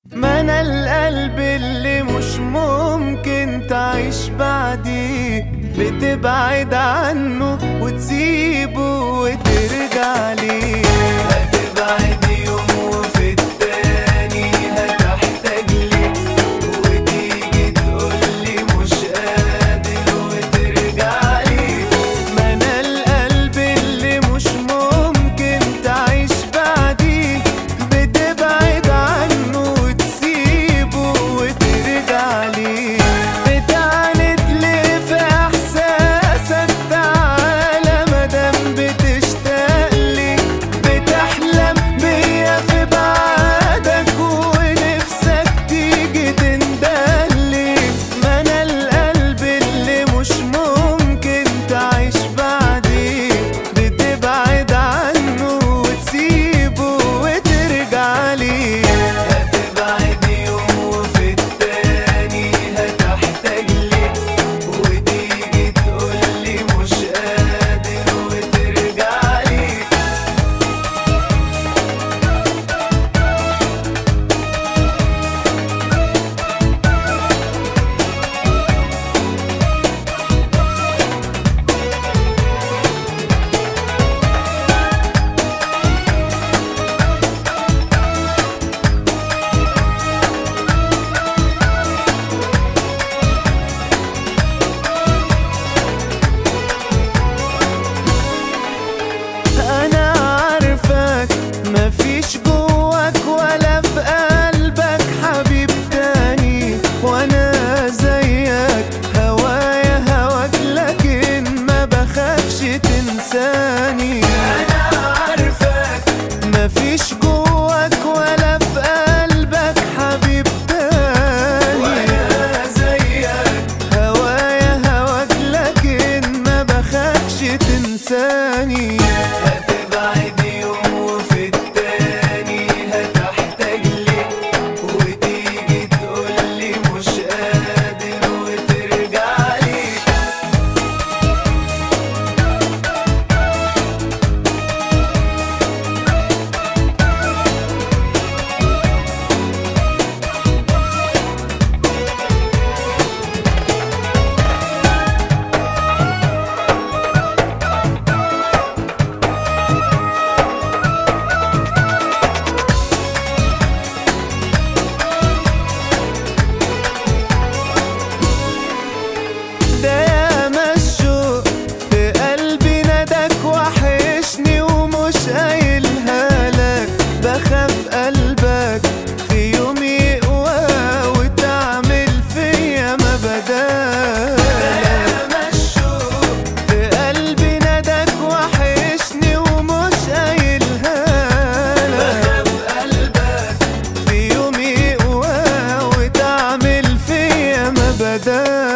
ما انا القلب اللي مش ممكن تعيش بعديه، بتبعد عنه وتسيبه وترجع ليه. هتبعد يوم وفي التاني هتحتاج لي، وتيجي تقولي مش قادر وترجع لي. ما انا القلب اللي مش ممكن تعيش بعديه، بتبعد عنه وتسيبه وترجع ليه. بتعاند ليه في احساسك؟ تعالى مادام بتشتاق لي، بتحلم بيا في بعدك ونفسك تيجي تندهلي. ما انا القلب اللي مش ممكن تعيش بعديه، بتبعد عنه وتسيبه وترجع لي. هتبعد يوم وفي التاني هتحتاج لي، وتيجي تقولي مش قادر وترجع لي. أنا عارفك مفيش جواك ولا في قلبك حبيب تاني، وأنا زيك هوايا هواك لكن ما بخافش تنساني. أنا عارفك مفيش جواك ولا في قلبك حبيب تاني، وأنا زيك هوايا هواك لكن ما بخافش تنساني. هتبعد يوم وفي التاني هتحتاج لي، وتيجي تقولي مش قادر وترجع لي. ده ياما الشوق في قلبي نداك وحشني ومش قايلها لك، بخاف قلبك في يوم يقوى وتعمل فيا ما بدالك. ده ياما الشوق في قلبي نداك وحشني ومش قايلها لك، بخاف قلبك في يوم يقوى وتعمل فيا ما بدالك.